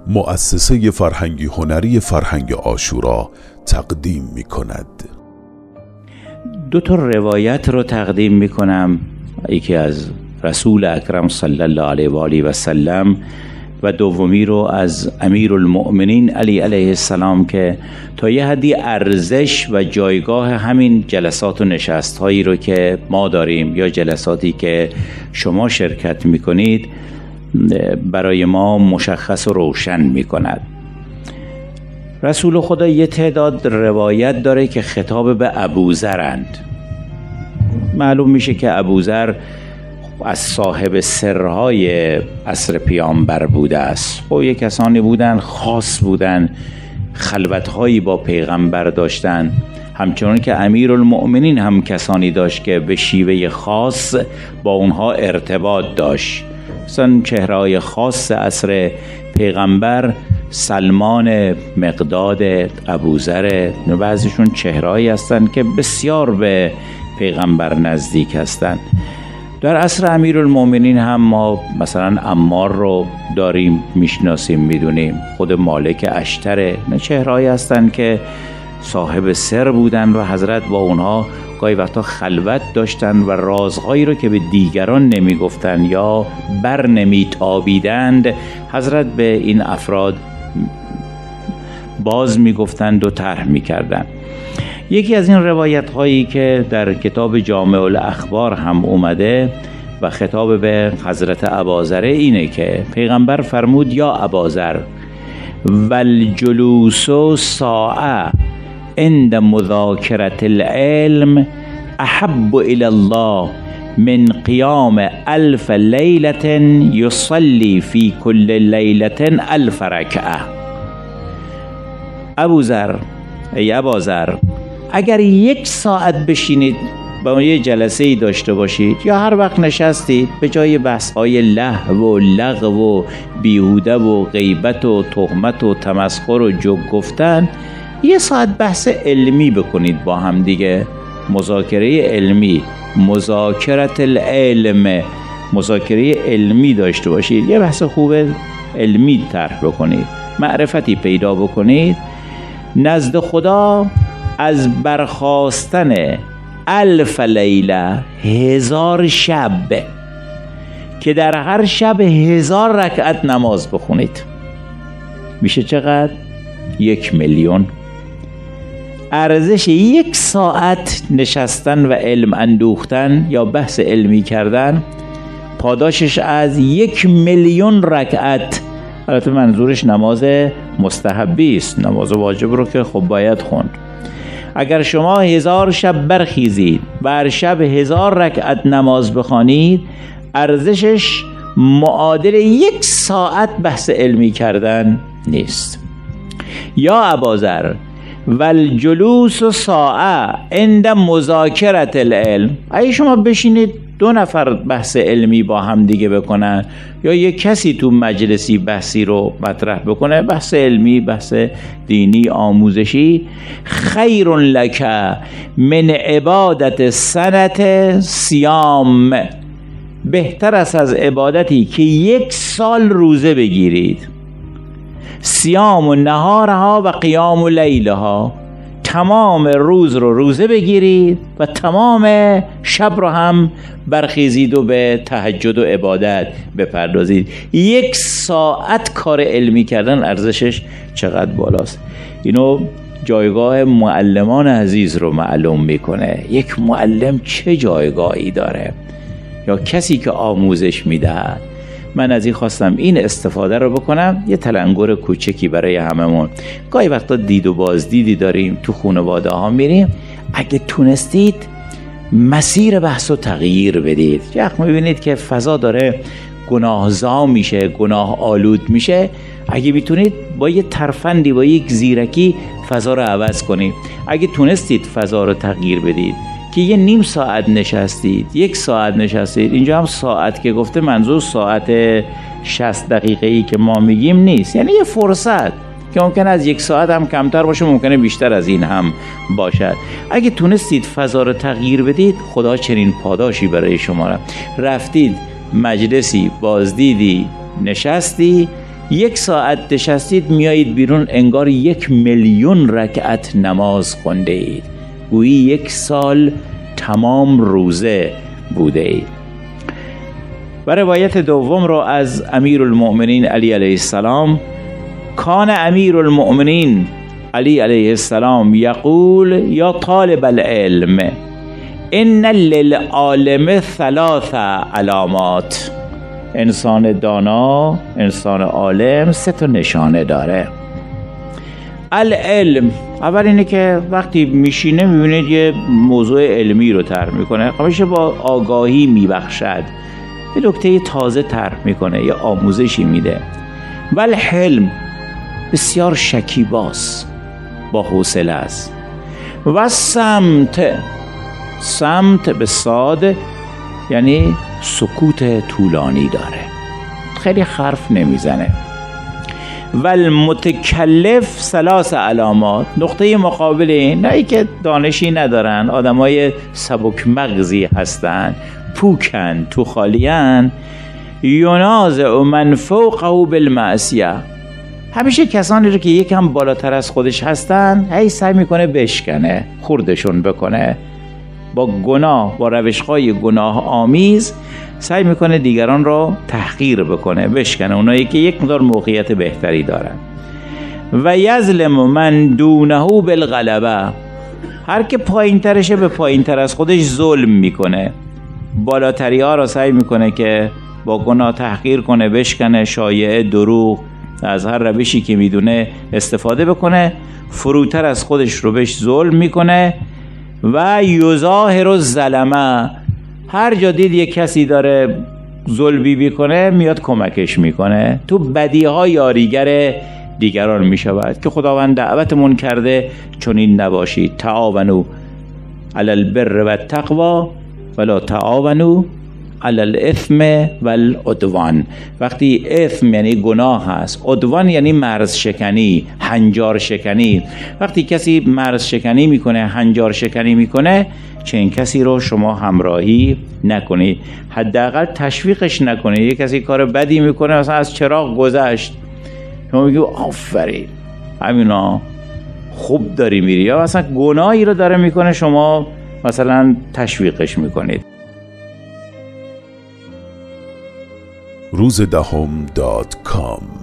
مؤسسه فرهنگی هنری فرهنگ عاشورا تقدیم می کند. 2 روایت رو تقدیم می کنم، یکی از رسول اکرم صلی الله علیه و آله و سلم و دومی رو از امیرالمؤمنین علی علیه السلام که تا یه حدی ارزش و جایگاه همین جلسات و نشست هایی رو که ما داریم یا جلساتی که شما شرکت میکنید برای ما مشخص و روشن میکند. رسول خدا یه تعداد روایت داره که خطاب به ابوذرند. معلوم میشه که ابوذر از صاحب سرهای عصر پیامبر بوده است. یه کسانی بودن خاص بودن، خلوتهایی با پیغمبر داشتن، همچنان که امیرالمؤمنین هم کسانی داشت که به شیوه خاص با اونها ارتباط داشت. مثلا چهره‌های خاص عصر پیغمبر سلمان، مقداد، ابوذر، بعضیشون چهرهایی هستن که بسیار به پیغمبر نزدیک هستن. در عصر امیرالمؤمنین هم ما مثلا عمار رو داریم، میشناسیم، میدونیم، خود مالک اشتره، چهرهایی هستن که صاحب سر بودن و حضرت با اونها گاهی وقتا خلوت داشتن و رازهایی رو که به دیگران نمیگفتن یا بر نمیتابیدند حضرت به این افراد باز میگفتند و طرح میکردند. یکی از این روایت هایی که در کتاب جامع الاخبار هم اومده و خطاب به حضرت اباذر اینه که پیغمبر فرمود یا اباذر والجلوس ساعه عند مذاکرة العلم احب الی الله من قیام 1000 لیلة یصلی فی کل لیلة 1000 رکعه. ابوذر، ای اباذر، اگر 1 ساعت بشینید با یه جلسه ای داشته باشید یا هر وقت نشستید به جای بحث های لهو و لغو و بیهوده و غیبت و تهمت و تمسخر و جوک گفتن، 1 ساعت بحث علمی بکنید با هم دیگه، مذاکره علمی، مذاکرت العلم، مذاکره علمی داشته باشید، یه بحث خوب علمی طرح بکنید، معرفتی پیدا بکنید. نزد خدا از برخاستن 1000 لیله 1000 شب که در هر شب 1000 رکعت نماز بخونید میشه چقدر؟ 1,000,000. ارزش 1 ساعت نشستن و علم اندوختن یا بحث علمی کردن پاداشش از 1,000,000 رکعت. البته منظورش نماز مستحبی است، نماز واجب رو که خب باید خوند. اگر شما 1000 شب برخیزید و هر شب 1000 رکعت نماز بخوانید ارزشش معادل 1 ساعت بحث علمی کردن نیست. یا اباذر والجلوس ساعه عند مذاکرة العلم، اگه شما بشینید 2 نفر بحث علمی با هم دیگه بکنن یا یک کسی تو مجلسی بحثی رو مطرح بکنه، بحث علمی، بحث دینی، آموزشی، خیر لک من عبادت سنت صیام، بهتر است از عبادتی که 1 سال روزه بگیرید. صیام و نهارها و قیام و لیلها، تمام روز رو روزه بگیرید و تمام شب رو هم برخیزید و به تهجد و عبادت بپردازید. 1 ساعت کار علمی کردن ارزشش چقدر بالاست. اینو جایگاه معلمان عزیز رو معلوم میکنه. یک معلم چه جایگاهی داره یا کسی که آموزش میدهد. من از این خواستم این استفاده رو بکنم، یه تلنگر کوچکی برای هممون. گاهی وقتا دید و بازدیدی داریم، تو خانواده ها میریم، اگه تونستید مسیر بحث رو تغییر بدید. یه وقت میبینید که فضا داره گناهزا میشه، گناه آلود میشه، اگه میتونید با یه ترفندی، با یک زیرکی فضا رو عوض کنید. اگه تونستید فضا رو تغییر بدید که یه نیم ساعت نشستید، 1 ساعت نشستید، اینجا هم ساعت که گفته منظور ساعت 60 دقیقه‌ای که ما میگیم نیست، یعنی یه فرصت که ممکنه از 1 ساعت هم کمتر باشه، ممکنه بیشتر از این هم باشد. اگه تونستید فضا رو تغییر بدید، خدا چنین پاداشی برای شما رفتید مجلسی، بازدیدی، نشستی، 1 ساعت نشستید میایید بیرون انگار 1,000,000 رکعت نماز خونده اید، گویی 1 سال تمام روزه بوده اید. و روایت دوم رو از امیرالمؤمنین علی علیه السلام: کان امیرالمؤمنین علی علیه السلام یقول یا طالب العلم ان للعالم 3 علامات. انسان دانا، انسان عالم 3 نشانه داره. العلم، اول اینه که وقتی میشینه میبینید یه موضوع علمی رو طرح میکنه، همیشه با آگاهی میبخشد، یه نکته تازه طرح میکنه، یه آموزشی میده. والحلم، بسیار شکیباست، با حوصله است. و سمت به صاد یعنی سکوت طولانی داره، خیلی حرف نمیزنه. و المتکلف 3 علامات. نقطه مقابل این، نه ای که دانشی ندارن، آدمای سبک مغزی هستن، پوکن، تو خالیان. ینازع من فوقه بالمعصیه، همیشه کسانی رو که یکم بالاتر از خودش هستن هی سعی میکنه بشکنه، خوردشون بکنه، با گناه، با روش‌های گناه آمیز سعی میکنه دیگران رو تحقیر بکنه، بشکنه اونایی که یک مقدار موقعیت بهتری دارن. و یظلم من دونه بالغلبه، هر که پایین ترشه به پایین تر از خودش ظلم میکنه، بالاتری ها رو سعی میکنه که با گناه تحقیر کنه، بشکنه، شایعه، دروغ، از هر روشی که میدونه استفاده بکنه، فروتر از خودش رو بهش ظلم میکنه. و یظاهر الظلمه، هر جا دید یک کسی داره ظلمی میکنه میاد کمکش میکنه، تو بدیها یاریگر دیگران میشود که خداوند دعوتمون کرده چنین نباشید: تعاونوا علی البر و التقوی ولا تعاونوا علی الاثم والعدوان. وقتی اثم یعنی گناه هست، عدوان یعنی مرز شکنی، هنجار شکنی. وقتی کسی مرز شکنی میکنه، هنجار شکنی میکنه، چنین کسی رو شما همراهی نکنید، حداقل تشویقش نکنید. یک کسی کار بدی میکنه، مثلا از چراغ گذشت، شما میگید آفرین همینا خوب داری میری، یا مثلا گناهی رو داره میکنه شما مثلا تشویقش میکنید. روزدهم.com